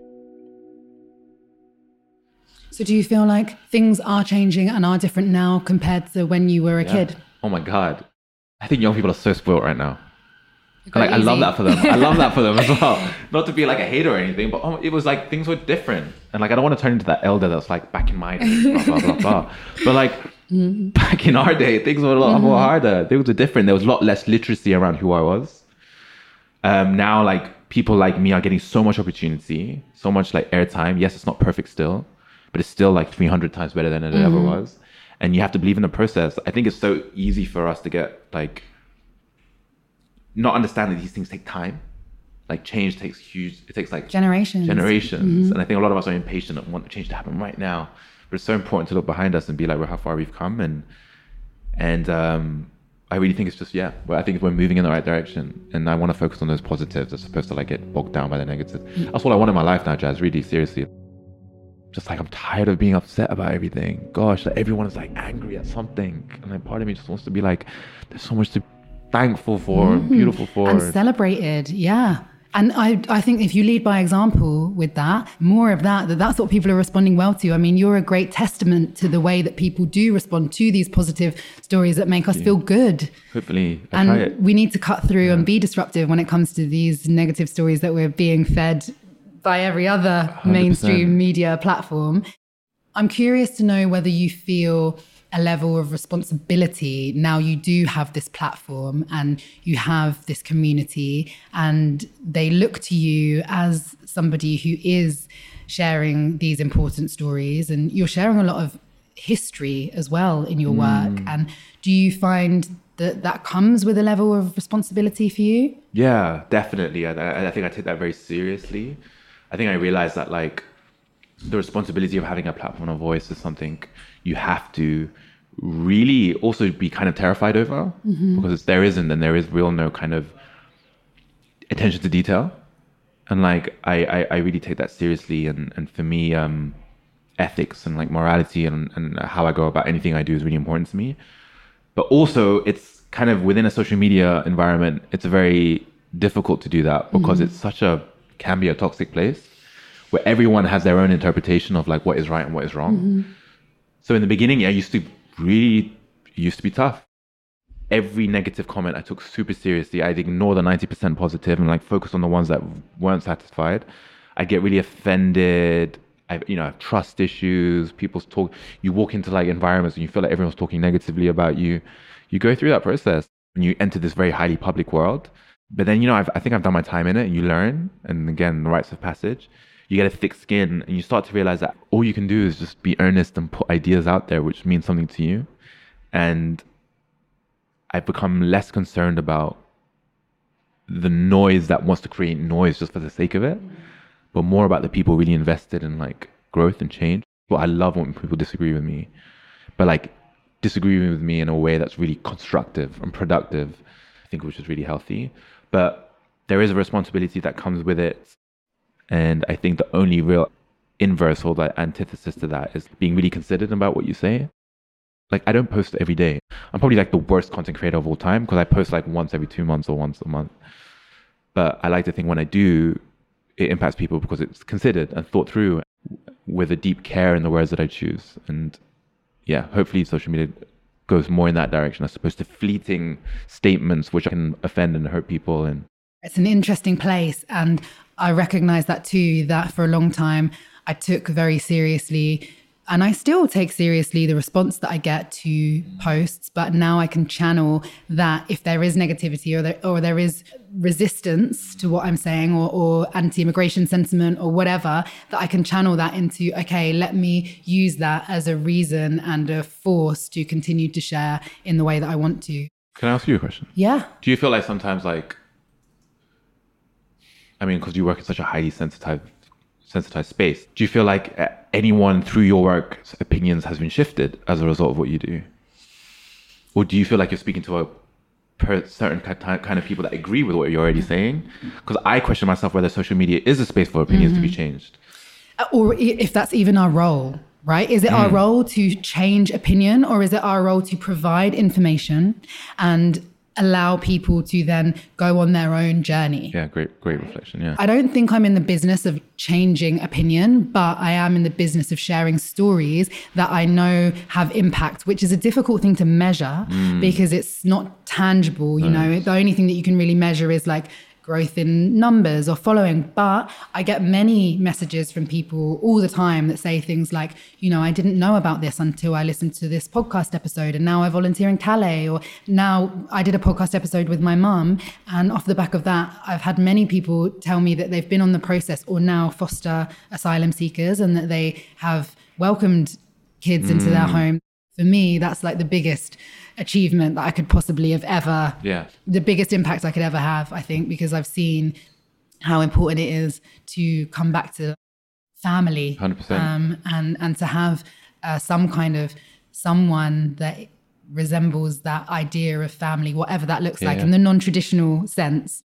So do you feel like things are changing and are different now compared to when you were a yeah. kid? Oh my God. I think young people are so spoiled right now. Like, I love that for them. I love that for them as well. Not to be like a hater or anything, but oh, it was like things were different. And like, I don't want to turn into that elder that's like back in my day, blah, blah, blah, blah. But like, mm-hmm. back in our day, things were a lot mm-hmm. more harder. Things were different. There was a lot less literacy around who I was. Um, now, like, people like me are getting so much opportunity, so much like airtime. Yes, it's not perfect still, but it's still like three hundred times better than it mm-hmm. ever was. And you have to believe in the process. I think it's so easy for us to get like, not understand that these things take time. Like change takes huge, it takes like generations. Generations. Mm-hmm. And I think a lot of us are impatient and want the change to happen right now. But it's so important to look behind us and be like, well, how far we've come. And and um, I really think it's just, yeah, well, I think we're moving in the right direction. And I want to focus on those positives as opposed to like get bogged down by the negatives. Mm-hmm. That's all I want in my life now, Jazz, really, seriously. Just like, I'm tired of being upset about everything. Gosh, like everyone is like angry at something. And like part of me just wants to be like, there's so much to thankful for, mm-hmm. beautiful for. And celebrated, yeah. And I, I think if you lead by example with that, more of that, that that's what people are responding well to. I mean, you're a great testament to the way that people do respond to these positive stories that make us yeah. feel good. Hopefully, I and try it. We need to cut through yeah. and be disruptive when it comes to these negative stories that we're being fed by every other one hundred percent mainstream media platform. I'm curious to know whether you feel a level of responsibility now you do have this platform and you have this community and they look to you as somebody who is sharing these important stories, and you're sharing a lot of history as well in your work. Mm. And do you find that that comes with a level of responsibility for you? Yeah, definitely. I, I think I take that very seriously. I think I realized that like the responsibility of having a platform, a voice is something you have to really also be kind of terrified over, mm-hmm. because there isn't, and there is real no kind of attention to detail. And like, I, I, I really take that seriously. And, and for me, um, ethics and like morality and, and how I go about anything I do is really important to me. But also it's kind of within a social media environment, it's very difficult to do that because mm-hmm. it's such a, can be a toxic place where everyone has their own interpretation of like what is right and what is wrong. Mm-hmm. So in the beginning, yeah, I used to really, it used to be tough. Every negative comment I took super seriously. I'd ignore the ninety percent positive and like focus on the ones that weren't satisfied. I'd get really offended. I, you know, I have trust issues. People's talk, you walk into like environments and you feel like everyone's talking negatively about you. You go through that process and you enter this very highly public world. But then, you know, I've, I think I've done my time in it and you learn. And again, the rites of passage. You get a thick skin and you start to realize that all you can do is just be earnest and put ideas out there, which means something to you. And I've become less concerned about the noise that wants to create noise just for the sake of it, but more about the people really invested in like growth and change. Well, I love when people disagree with me, but like disagreeing with me in a way that's really constructive and productive, I think, which is really healthy. But there is a responsibility that comes with it. And I think the only real inverse or the antithesis to that is being really considered about what you say. Like, I don't post every day. I'm probably like the worst content creator of all time because I post like once every two months or once a month. But I like to think when I do, it impacts people because it's considered and thought through with a deep care in the words that I choose. And yeah, hopefully social media goes more in that direction as opposed to fleeting statements which can offend and hurt people. And it's an interesting place. And I recognize that too, that for a long time I took very seriously, and I still take seriously the response that I get to posts, but now I can channel that if there is negativity or there, or there is resistance to what I'm saying, or, or anti-immigration sentiment or whatever, that I can channel that into, okay, let me use that as a reason and a force to continue to share in the way that I want to. Can I ask you a question? Yeah. Do you feel like sometimes, like, I mean, because you work in such a highly sensitized, sensitized space, do you feel like anyone through your work's opinions has been shifted as a result of what you do? Or do you feel like you're speaking to a per certain kind of people that agree with what you're already saying? Because I question myself whether social media is a space for opinions mm-hmm. to be changed. Or if that's even our role, right? Is it mm. our role to change opinion, or is it our role to provide information and allow people to then go on their own journey? Yeah, great, great reflection. Yeah. I don't think I'm in the business of changing opinion, but I am in the business of sharing stories that I know have impact, which is a difficult thing to measure mm. because it's not tangible. You nice. know, the only thing that you can really measure is like growth in numbers or following. But I get many messages from people all the time that say things like, you know, I didn't know about this until I listened to this podcast episode, and now I volunteer in Calais, or now I did a podcast episode with my mum, and off the back of that, I've had many people tell me that they've been on the process or now foster asylum seekers, and that they have welcomed kids mm. into their home. For me, that's like the biggest achievement that I could possibly have ever, yeah. the biggest impact I could ever have, I think, because I've seen how important it is to come back to family. one hundred percent. Um, and, and to have uh, some kind of someone that resembles that idea of family, whatever that looks yeah, like yeah. in the non-traditional sense.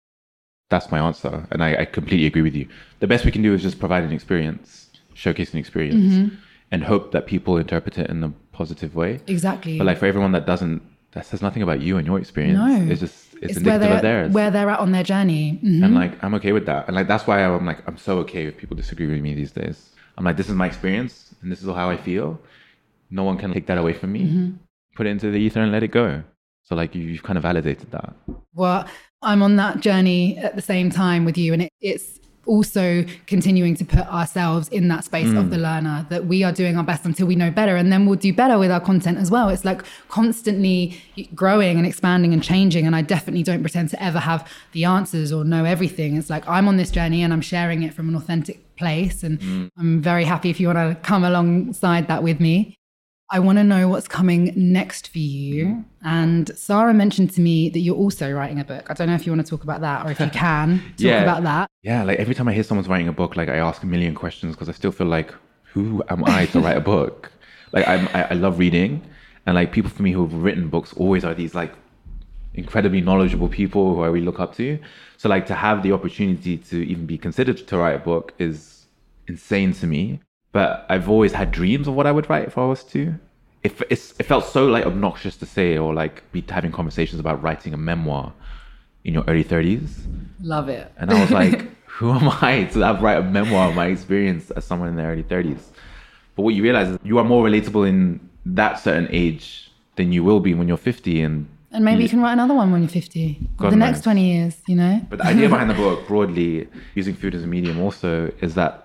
That's my answer. And I, I completely agree with you. The best we can do is just provide an experience, showcase an experience, mm-hmm. and hope that people interpret it in a positive way. Exactly. But like for everyone that doesn't, that says nothing about you and your experience. No. It's just, it's, it's indicative of theirs. Where they're at on their journey. Mm-hmm. And like, I'm okay with that. And like, that's why I'm like, I'm so okay if people disagree with me these days. I'm like, this is my experience and this is how I feel. No one can take that away from me. Mm-hmm. Put it into the ether and let it go. So like, you've kind of validated that. Well, I'm on that journey at the same time with you. And it, it's also continuing to put ourselves in that space mm. of the learner, that we are doing our best until we know better, and then we'll do better with our content as well. It's like constantly growing and expanding and changing, and I definitely don't pretend to ever have the answers or know everything. It's like I'm on this journey and I'm sharing it from an authentic place, and mm. I'm very happy if you want to come alongside that with me. I want to know what's coming next for you. And Sarah mentioned to me that you're also writing a book. I don't know if you want to talk about that, or if you can talk yeah. about that. Yeah, like every time I hear someone's writing a book, like I ask a million questions because I still feel like, who am I to write a book? Like I'm, I, I love reading, and like people for me who've written books always are these like incredibly knowledgeable people who I really look up to. So like to have the opportunity to even be considered to write a book is insane to me. But I've always had dreams of what I would write if I was to. It, it's, it felt so like obnoxious to say, or like be having conversations about writing a memoir in your early thirties. Love it. And I was like, who am I to have write a memoir of my experience as someone in their early thirties? But what you realize is you are more relatable in that certain age than you will be when you're fifty. And and maybe you, you can write another one when you're fifty. God the knows. Next twenty years, you know? But the idea behind the book, broadly, using food as a medium also, is that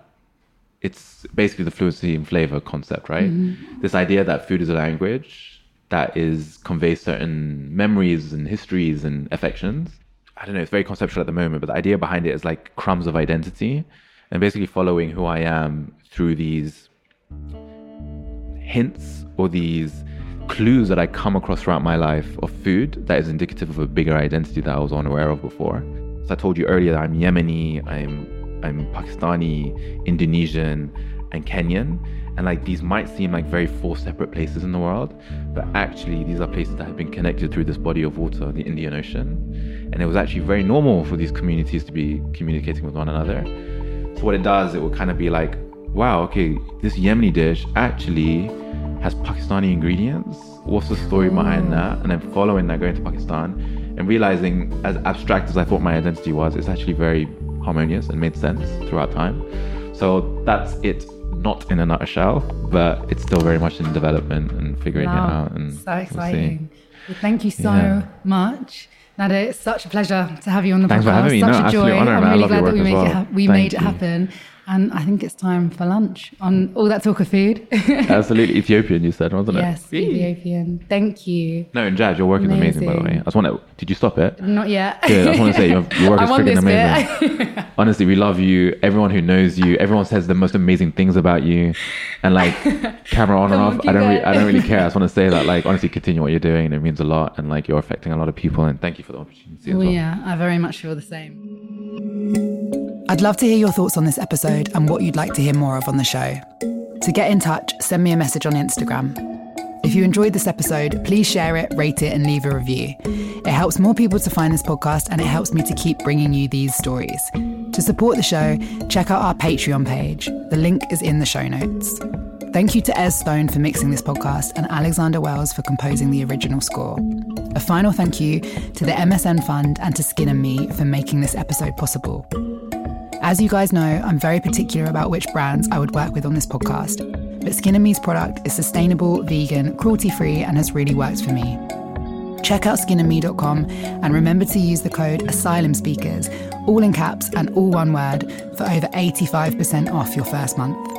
it's basically the fluency and flavor concept, right? Mm-hmm. This idea that food is a language that is conveys certain memories and histories and affections. I don't know, it's very conceptual at the moment, but the idea behind it is like crumbs of identity, and basically following who I am through these hints or these clues that I come across throughout my life of food that is indicative of a bigger identity that I was unaware of before. So I told you earlier that I'm Yemeni, I'm I'm Pakistani, Indonesian, and Kenyan. And like these might seem like very four separate places in the world, but actually these are places that have been connected through this body of water, the Indian Ocean. And it was actually very normal for these communities to be communicating with one another. So what it does, it will kind of be like, wow, okay, this Yemeni dish actually has Pakistani ingredients. What's the story behind that? And then following that, going to Pakistan and realizing, as abstract as I thought my identity was, it's actually very harmonious and made sense throughout time. So that's it. Not in a nutshell, but it's still very much in development and figuring wow. it out. And so exciting. We'll well, thank you so yeah. much. Nada, it's such a pleasure to have you on the Thanks podcast. For having me. Such no, a joy. Honor, I'm man. really I love glad your that we, work make as it well. ha- we Thank made it you. happen. And I think it's time for lunch on all that talk of food. Absolutely. Ethiopian, you said, wasn't it? Yes, Ethiopian. Thank you. No, and Jazz, your work is amazing, by the way. I just want to, did you stop it? Not yet. Good. I just want to say your, your work is freaking amazing. Bit. Honestly, we love you. Everyone who knows you, everyone says the most amazing things about you. And like, camera on and off, I don't, re- I don't really care. I just want to say that, like, honestly, continue what you're doing. And it means a lot. And like, you're affecting a lot of people. And thank you for the opportunity as well. well. Yeah, I very much feel the same. I'd love to hear your thoughts on this episode and what you'd like to hear more of on the show. To get in touch, send me a message on Instagram. If you enjoyed this episode, please share it, rate it, and leave a review. It helps more people to find this podcast, and it helps me to keep bringing you these stories. To support the show, check out our Patreon page. The link is in the show notes. Thank you to Ez Stone for mixing this podcast and Alexander Wells for composing the original score. A final thank you to the M S N Fund and to Skin and Me for making this episode possible. As you guys know, I'm very particular about which brands I would work with on this podcast, but Skin and Me's product is sustainable, vegan, cruelty-free, and has really worked for me. Check out skin and me dot com and remember to use the code ASYLUMSpeakers, all in caps and all one word, for over eighty-five percent off your first month.